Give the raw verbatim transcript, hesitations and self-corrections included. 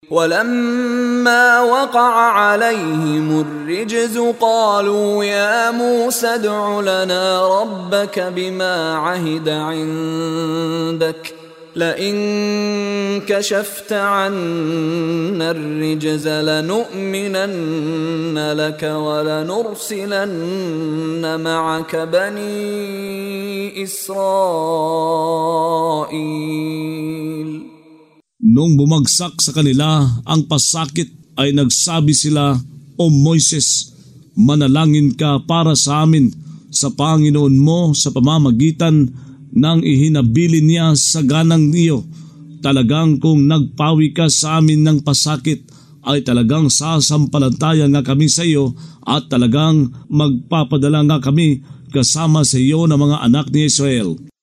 ولما وقع عليهم الرجز قالوا يا موسى ادع لنا ربك بما عهد عندك لئن كشفت عنا الرجز لنؤمنن لك ولنرسلن معك بني إسرائيل. Nung bumagsak sa kanila ang pasakit ay nagsabi sila, O Moises, manalangin ka para sa amin sa Panginoon mo sa pamamagitan ng ihinabilin niya sa ganang niyo. Talagang kung nagpawi ka sa amin ng pasakit ay talagang sasampalataya nga kami sa iyo at talagang magpapadala nga kami kasama sa iyo ng mga anak ni Israel.